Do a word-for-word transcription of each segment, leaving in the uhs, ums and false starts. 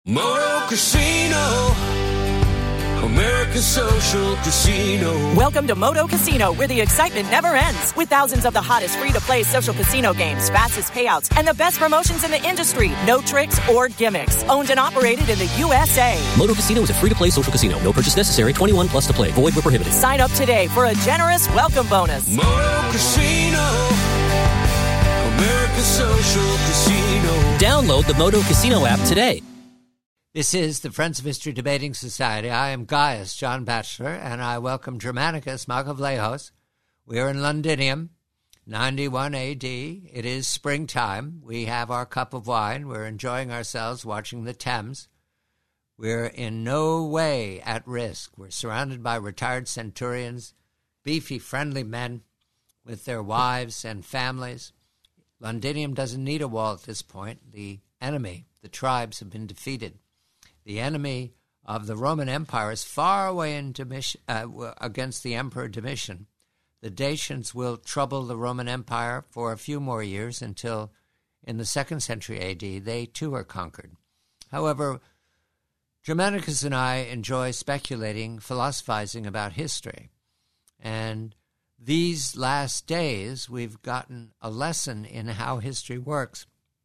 Moto Casino, American Social Casino. Welcome to Moto Casino, where the excitement never ends. With thousands of the hottest free-to-play social casino games, fastest payouts, and the best promotions in the industry. No tricks or gimmicks. Owned and operated in the U S A. Moto Casino is a free-to-play social casino. No purchase necessary. twenty-one plus to play. Void where prohibited. Sign up today for a generous welcome bonus. Moto Casino, American Social Casino. Download the Moto Casino app today. This is the Friends of History Debating Society. I am Gaius, John Batchelor, and I welcome Germanicus Makovlehos. We are in Londinium, ninety-one A D. It is springtime. We have our cup of wine. We're enjoying ourselves watching the Thames. We're in no way at risk. We're surrounded by retired centurions, beefy, friendly men with their wives and families. Londinium doesn't need a wall at this point. The enemy, the tribes, have been defeated. The enemy of the Roman Empire is far away in Domitian, uh, against the Emperor Domitian. The Dacians will trouble the Roman Empire for a few more years until, in the second century A D, they too are conquered. However, Germanicus and I enjoy speculating, philosophizing about history. And these last days, we've gotten a lesson in how history works.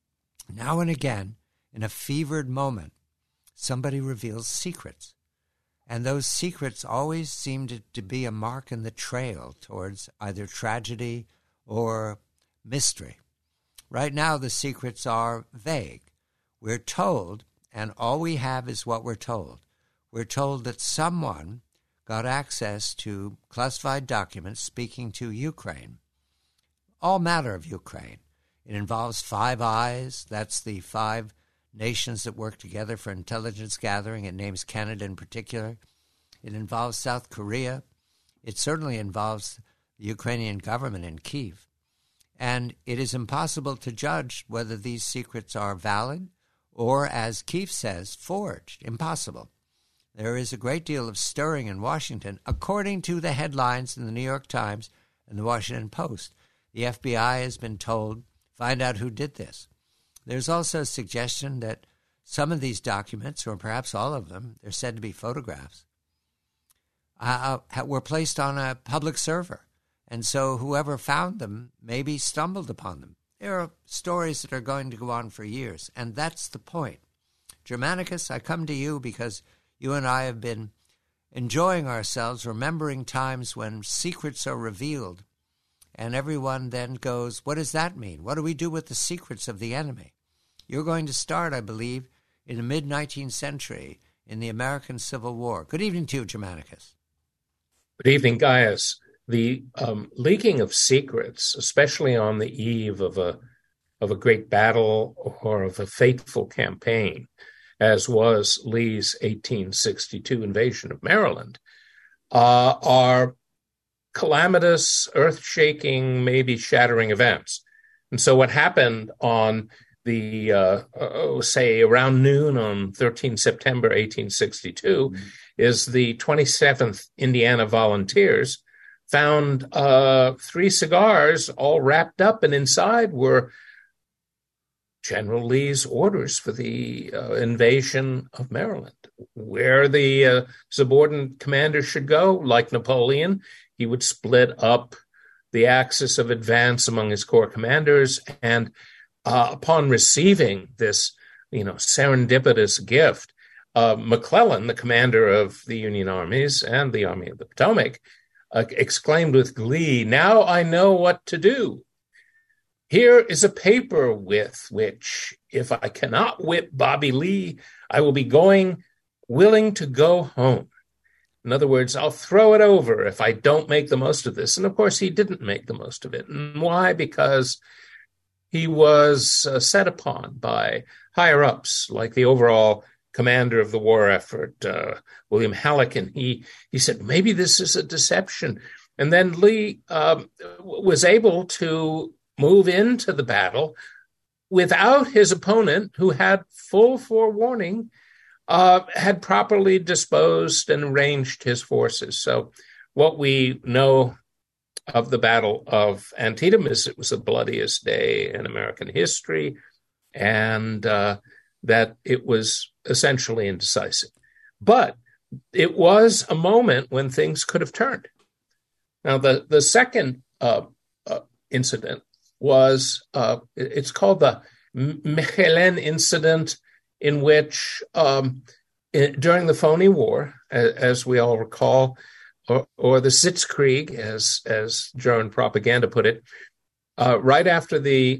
Now and again, in a fevered moment, somebody reveals secrets. And those secrets always seem to, to be a mark in the trail towards either tragedy or mystery. Right now, the secrets are vague. We're told, and all we have is what we're told. We're told that someone got access to classified documents speaking to Ukraine. All matter of Ukraine. It involves Five Eyes. That's the five nations that work together for intelligence gathering. It names Canada in particular. It involves South Korea. It certainly involves the Ukrainian government in Kyiv. And it is impossible to judge whether these secrets are valid or, as Kyiv says, forged. Impossible. There is a great deal of stirring in Washington, according to the headlines in the New York Times and the Washington Post. The F B I has been told, find out who did this. There's also a suggestion that some of these documents, or perhaps all of them, they're said to be photographs, uh, were placed on a public server. And so whoever found them maybe stumbled upon them. There are stories that are going to go on for years, and that's the point. Germanicus, I come to you because you and I have been enjoying ourselves, remembering times when secrets are revealed, and everyone then goes, what does that mean? What do we do with the secrets of the enemy? You're going to start, I believe, in the mid-nineteenth century in the American Civil War. Good evening to you, Germanicus. Good evening, Gaius. The um, leaking of secrets, especially on the eve of a of a great battle or of a fateful campaign, as was Lee's eighteen sixty-two invasion of Maryland, uh, are calamitous, earth-shaking, maybe shattering events. And so what happened on the, uh, oh, say, around noon on the thirteenth of September, eighteen sixty-two, mm-hmm. is the twenty-seventh Indiana Volunteers found uh, three cigars all wrapped up, and inside were General Lee's orders for the uh, invasion of Maryland, where the uh, subordinate commander should go. Like Napoleon, he would split up the axis of advance among his corps commanders, and uh, upon receiving this, you know, serendipitous gift, uh, McClellan, the commander of the Union armies and the Army of the Potomac, uh, exclaimed with glee, "Now I know what to do. Here is a paper with which, if I cannot whip Bobby Lee, I will be going, willing to go home. In other words, I'll throw it over if I don't make the most of this." And of course, he didn't make the most of it. And why? Because he was uh, set upon by higher-ups, like the overall commander of the war effort, uh, William Halleck. And he, he said, maybe this is a deception. And then Lee uh, was able to move into the battle without his opponent, who had full forewarning, uh, had properly disposed and arranged his forces. So what we know of the Battle of Antietam is it was the bloodiest day in American history, and uh, that it was essentially indecisive. But it was a moment when things could have turned. Now, the, the second uh, uh, incident was, uh, it's called the Mechelen incident, in which um, in, during the Phony War, as, as we all recall, or, or the Sitzkrieg, as, as German propaganda put it, uh, right after the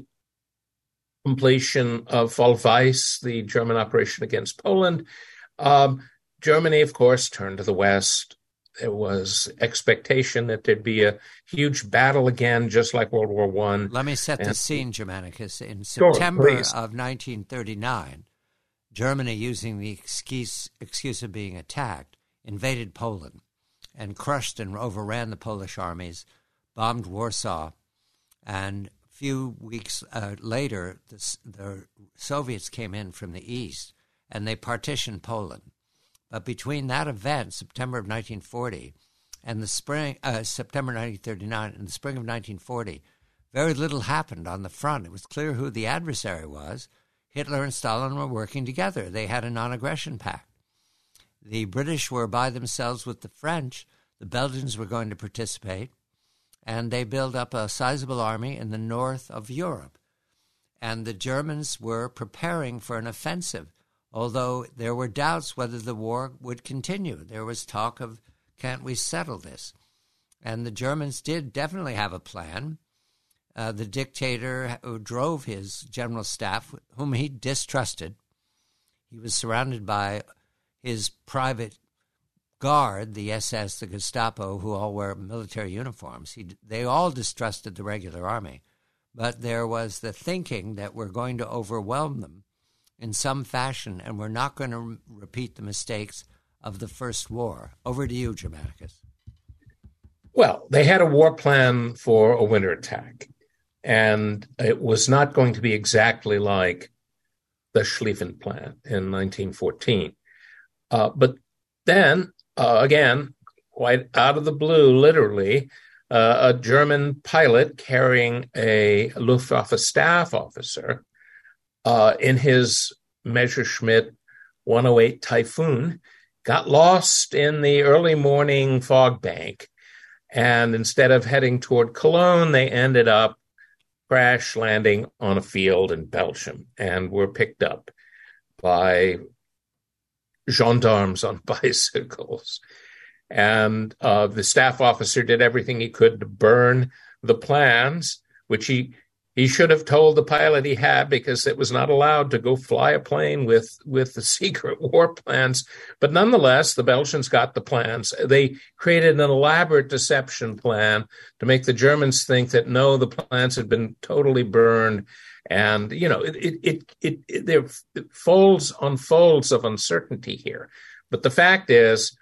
completion of Fall Weiss, the German operation against Poland, um, Germany, of course, turned to the West. There was expectation that there'd be a huge battle again, just like World War One. Let me set and, the scene, Germanicus. In sure, September please. of nineteen thirty-nine, Germany, using the excuse, excuse of being attacked, invaded Poland and crushed and overran the Polish armies, bombed Warsaw, and a few weeks uh, later, the, the Soviets came in from the east, and they partitioned Poland. But between that event, September of nineteen forty, and the spring, uh, September nineteen thirty-nine, and the spring of nineteen forty, very little happened on the front. It was clear who the adversary was. Hitler and Stalin were working together. They had a non-aggression pact. The British were by themselves with the French. The Belgians were going to participate, and they built up a sizable army in the north of Europe. And the Germans were preparing for an offensive, although there were doubts whether the war would continue. There was talk of, can't we settle this? And the Germans did definitely have a plan. Uh, the dictator who drove his general staff, whom he distrusted, he was surrounded by his private guard, the S S, the Gestapo, who all wear military uniforms. He, they all distrusted the regular army. But there was the thinking that we're going to overwhelm them in some fashion, and we're not going to re- repeat the mistakes of the First War. Over to you, Germanicus. Well, they had a war plan for a winter attack, and it was not going to be exactly like the Schlieffen Plan in nineteen fourteen. Uh, but then, uh, again, quite out of the blue, literally, uh, a German pilot carrying a Luftwaffe staff officer uh, in his Messerschmitt one oh eight Typhoon got lost in the early morning fog bank. And instead of heading toward Cologne, they ended up crash landing on a field in Belgium and were picked up by gendarmes on bicycles. And uh, the staff officer did everything he could to burn the plans, which he he should have told the pilot he had, because it was not allowed to go fly a plane with, with the secret war plans. But nonetheless, the Belgians got the plans. They created an elaborate deception plan to make the Germans think that, no, the plans had been totally burned. And, you know, it it it, it, it there are folds on folds of uncertainty here. But the fact is,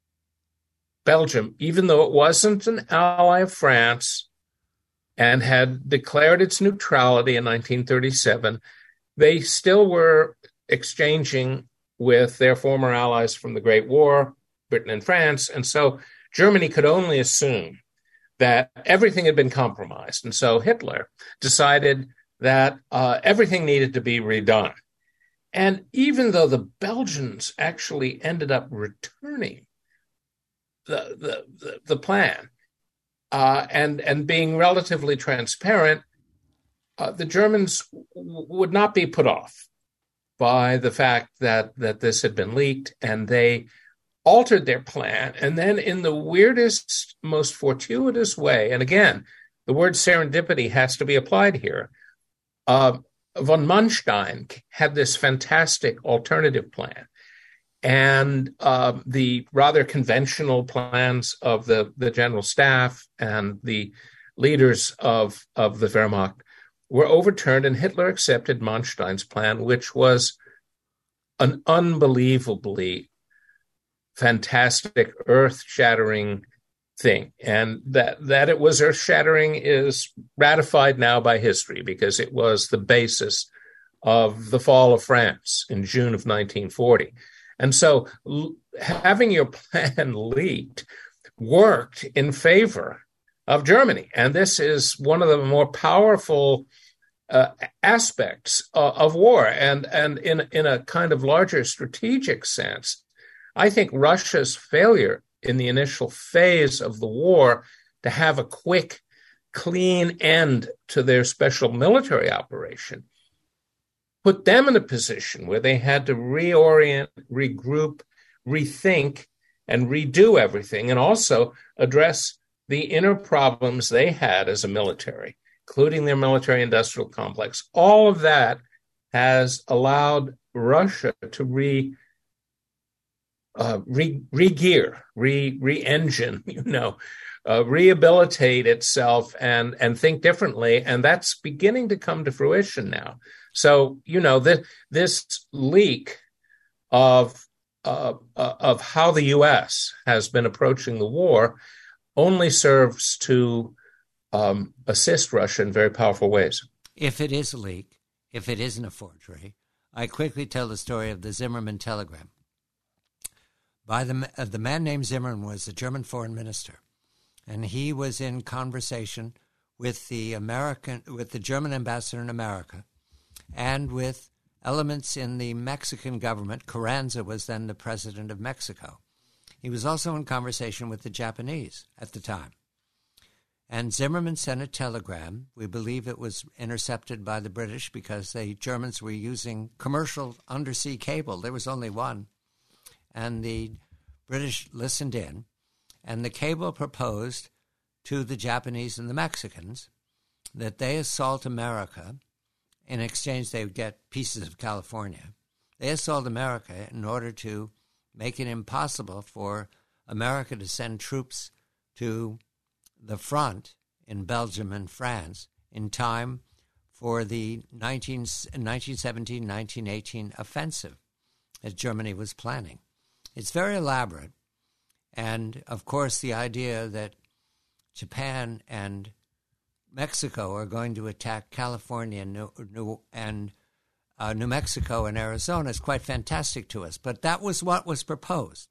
Belgium, even though it wasn't an ally of France and had declared its neutrality in nineteen thirty-seven, they still were exchanging with their former allies from the Great War, Britain and France. And so Germany could only assume that everything had been compromised. And so Hitler decided that uh, everything needed to be redone. And even though the Belgians actually ended up returning the the, the, the plan uh, and, and being relatively transparent, uh, the Germans w- would not be put off by the fact that, that this had been leaked, and they altered their plan. And then in the weirdest, most fortuitous way, and again, the word serendipity has to be applied here, Uh, von Manstein had this fantastic alternative plan. And uh, the rather conventional plans of the, the general staff and the leaders of, of the Wehrmacht were overturned, and Hitler accepted Manstein's plan, which was an unbelievably fantastic, earth-shattering thing. And that, that it was earth-shattering is ratified now by history, because it was the basis of the fall of France in June of nineteen forty. And so l- having your plan leaked worked in favor of Germany. And this is one of the more powerful uh, aspects uh, of war. And, and in, in a kind of larger strategic sense, I think Russia's failure in the initial phase of the war to have a quick, clean end to their special military operation put them in a position where they had to reorient, regroup, rethink, and redo everything, and also address the inner problems they had as a military, including their military-industrial complex. All of that has allowed Russia to re, uh, re, re-gear, re, re-engine, you know, uh, rehabilitate itself and, and think differently, and that's beginning to come to fruition now. So, you know, the, this leak of uh, uh, of how the U S has been approaching the war only serves to um, assist Russia in very powerful ways. If it is a leak, if it isn't a forgery, I quickly tell the story of the Zimmerman telegram. By the uh, the man named Zimmerman was the German foreign minister, and he was in conversation with the American, with the German ambassador in America, and with elements in the Mexican government. Carranza was then the president of Mexico. He was also in conversation with the Japanese at the time. And Zimmerman sent a telegram. We believe it was intercepted by the British because the Germans were using commercial undersea cable. There was only one. And the British listened in, and the cable proposed to the Japanese and the Mexicans that they assault America. In exchange, they would get pieces of California. They assault America in order to make it impossible for America to send troops to the front in Belgium and France in time for the nineteen seventeen nineteen eighteen offensive that Germany was planning. It's very elaborate. And, of course, the idea that Japan and Mexico are going to attack California and New, New, and uh, New Mexico and Arizona is quite fantastic to us. But that was what was proposed.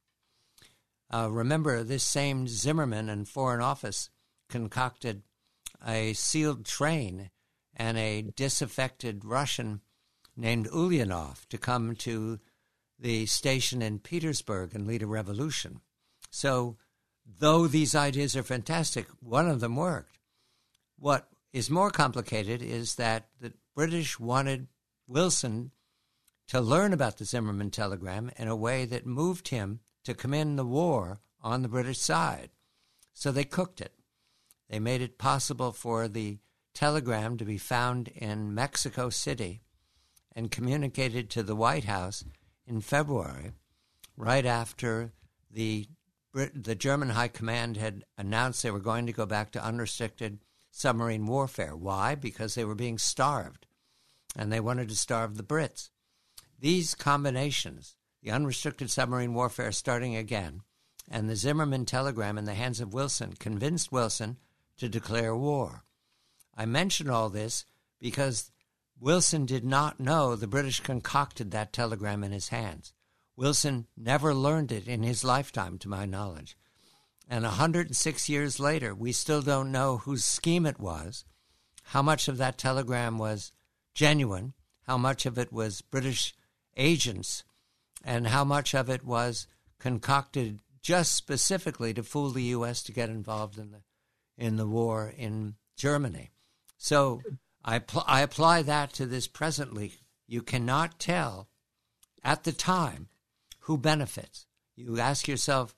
Uh, remember, this same Zimmerman and Foreign Office concocted a sealed train and a disaffected Russian named Ulyanov to come to the station in Petersburg and lead a revolution. So, though these ideas are fantastic, one of them worked. What is more complicated is that the British wanted Wilson to learn about the Zimmerman telegram in a way that moved him to commend the war on the British side. So they cooked it. They made it possible for the telegram to be found in Mexico City and communicated to the White House in February, right after the Brit- the German High Command had announced they were going to go back to unrestricted submarine warfare. Why? Because they were being starved, and they wanted to starve the Brits. These combinations, the unrestricted submarine warfare starting again, and the Zimmerman telegram in the hands of Wilson, convinced Wilson to declare war. I mention all this because Wilson did not know the British concocted that telegram in his hands. Wilson never learned it in his lifetime, to my knowledge. And one hundred six years later, we still don't know whose scheme it was, how much of that telegram was genuine, how much of it was British agents, and how much of it was concocted just specifically to fool the U S to get involved in the in the war in Germany. So I, pl- I apply that to this present leak. You cannot tell at the time who benefits. You ask yourself,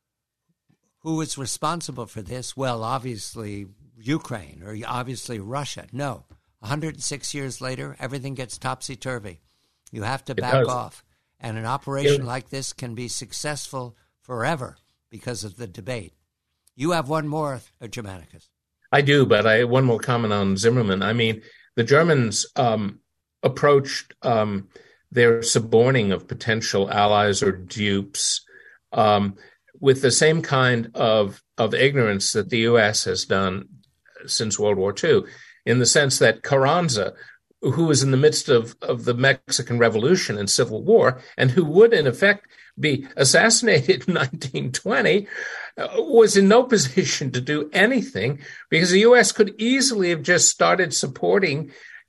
who is responsible for this? Well, obviously Ukraine or obviously Russia. No. one hundred six years later, everything gets topsy-turvy. You have to It back does. off. And an operation It- like this can be successful forever because of the debate. You have one more, uh, Germanicus. I do, but I one more comment on Zimmerman. I mean, the Germans um, approached um, their suborning of potential allies or dupes um, with the same kind of, of ignorance that the U S has done since World War Two, in the sense that Carranza, who was in the midst of, of the Mexican Revolution and Civil War, and who would, in effect, be assassinated in nineteen twenty, uh, was in no position to do anything because the U S could easily have just started supporting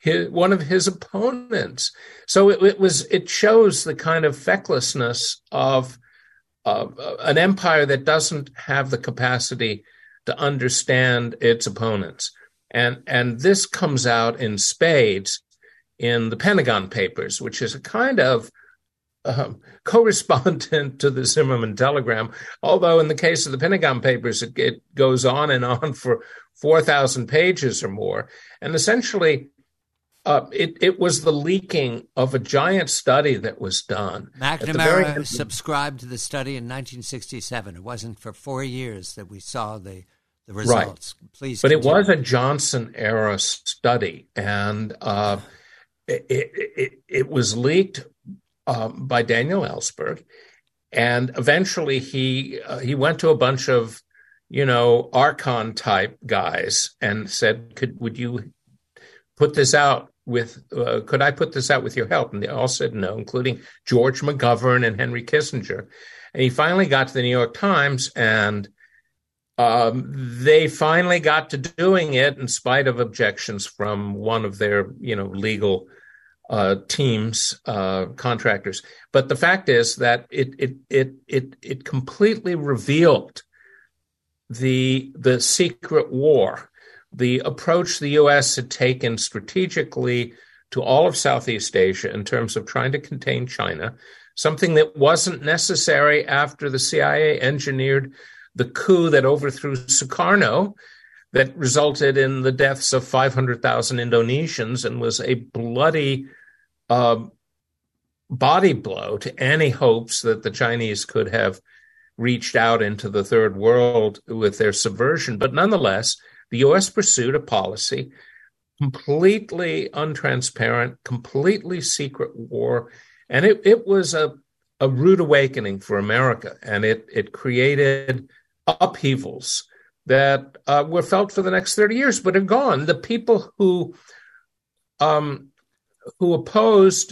his, one of his opponents. So it, it was it shows the kind of fecklessness of uh, an empire that doesn't have the capacity to understand its opponents. And and this comes out in spades in the Pentagon Papers, which is a kind of um, correspondent to the Zimmerman telegram, although in the case of the Pentagon Papers, it, it goes on and on for four thousand pages or more. And essentially, uh, it, it was the leaking of a giant study that was done. McNamara subscribed to the study in nineteen sixty-seven. It wasn't for four years that we saw the the results. Right. Please But continue. It was a Johnson-era study, and uh, it, it, it was leaked um, by Daniel Ellsberg, and eventually he uh, he went to a bunch of, you know, Archon-type guys and said, "Could would you put this out with? Uh, could I put this out with your help?" And they all said no, including George McGovern and Henry Kissinger. And he finally got to the New York Times, and Um, they finally got to doing it in spite of objections from one of their, you know, legal uh, teams, uh, contractors. But the fact is that it it it it it completely revealed the the secret war, the approach the U S had taken strategically to all of Southeast Asia in terms of trying to contain China, something that wasn't necessary after the C I A engineered the coup that overthrew Sukarno, that resulted in the deaths of five hundred thousand Indonesians and was a bloody uh, body blow to any hopes that the Chinese could have reached out into the third world with their subversion. But nonetheless, the U S pursued a policy, completely untransparent, completely secret war, and it, it was a, a rude awakening for America, and it, it created upheavals that uh, were felt for the next thirty years, but are gone. The people who um, who opposed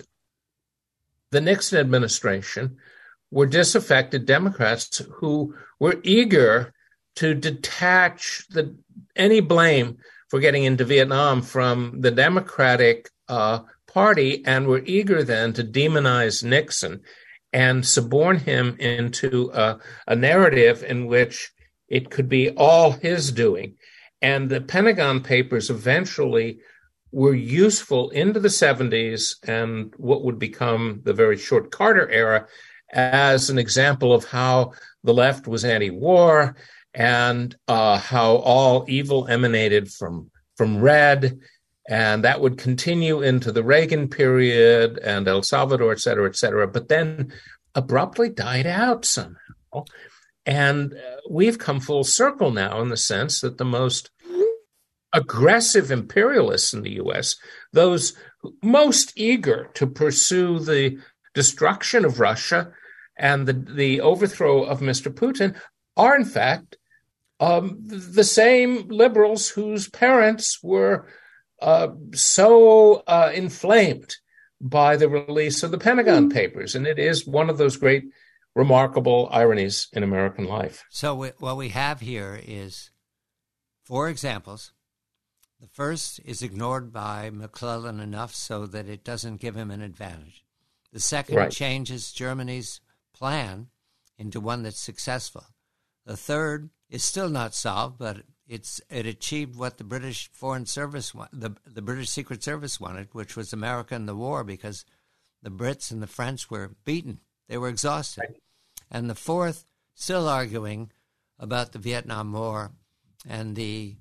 the Nixon administration were disaffected Democrats who were eager to detach the any blame for getting into Vietnam from the Democratic uh, Party, and were eager then to demonize Nixon and suborn him into a, a narrative in which it could be all his doing. And the Pentagon Papers eventually were useful into the seventies and what would become the very short Carter era as an example of how the left was anti-war and uh, how all evil emanated from, from red. And that would continue into the Reagan period and El Salvador, et cetera, et cetera, but then abruptly died out somehow. And we've come full circle now in the sense that the most aggressive imperialists in the U S, those most eager to pursue the destruction of Russia and the, the overthrow of Mister Putin, are in fact um, the same liberals whose parents were Uh, so uh, inflamed by the release of the Pentagon Papers. And it is one of those great, remarkable ironies in American life. So we, what we have here is four examples. The first is ignored by McClellan enough so that it doesn't give him an advantage. The second Right. changes Germany's plan into one that's successful. The third is still not solved, but It's it achieved what the British Foreign Service, the the British Secret Service wanted, which was America in the war, because the Brits and the French were beaten. They were exhausted. Right. And the fourth, still arguing about the Vietnam War and the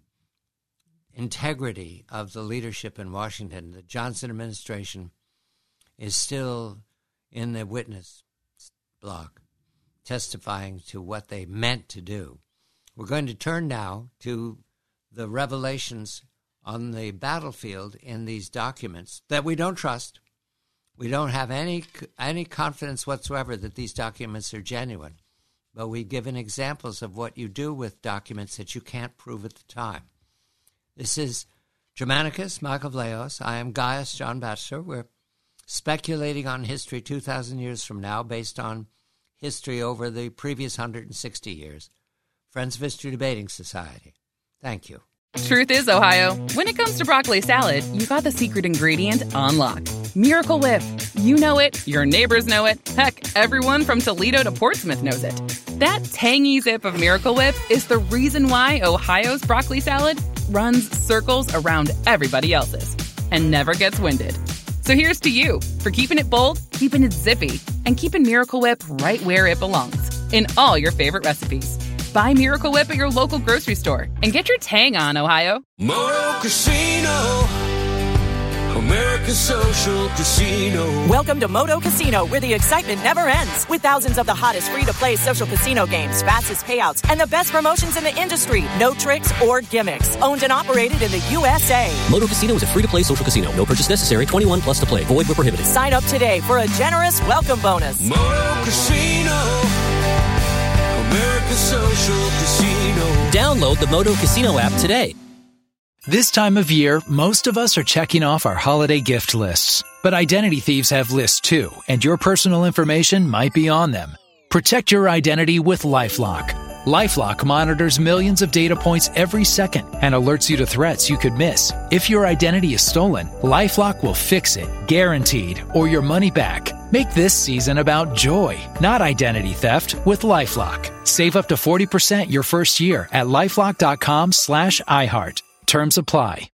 integrity of the leadership in Washington. The Johnson administration is still in the witness block, testifying to what they meant to do. We're going to turn now to the revelations on the battlefield in these documents that we don't trust. We don't have any any confidence whatsoever that these documents are genuine, but we've given examples of what you do with documents that you can't prove at the time. This is Germanicus, Michael Vlahos. I am Gaius, John Batchelor. We're speculating on history two thousand years from now based on history over the previous one hundred sixty years. Friends of History Debating Society. Thank you. Truth is, Ohio, when it comes to broccoli salad, you got the secret ingredient on lock. Miracle Whip. You know it, your neighbors know it, heck, everyone from Toledo to Portsmouth knows it. That tangy zip of Miracle Whip is the reason why Ohio's broccoli salad runs circles around everybody else's and never gets winded. So here's to you for keeping it bold, keeping it zippy, and keeping Miracle Whip right where it belongs, in all your favorite recipes. Buy Miracle Whip at your local grocery store and get your tang on, Ohio. Moto Casino, America's Social Casino. Welcome to Moto Casino, where the excitement never ends. With thousands of the hottest free-to-play social casino games, fastest payouts, and the best promotions in the industry. No tricks or gimmicks. Owned and operated in the U S A. Moto Casino is a free-to-play social casino. No purchase necessary. twenty-one plus to play. Void where prohibited. Sign up today for a generous welcome bonus. Moto Casino, America's Social Casino. Download the Moto Casino app today. This time of year, most of us are checking off our holiday gift lists. But identity thieves have lists too, and your personal information might be on them. Protect your identity with LifeLock. LifeLock monitors millions of data points every second and alerts you to threats you could miss. If your identity is stolen, LifeLock will fix it, guaranteed, or your money back. Make this season about joy, not identity theft, with LifeLock. Save up to forty percent your first year at LifeLock.com slash iHeart. Terms apply.